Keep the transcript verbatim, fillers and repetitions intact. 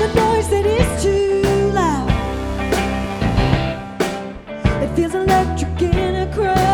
a noise that is too loud. It feels electric in a crowd.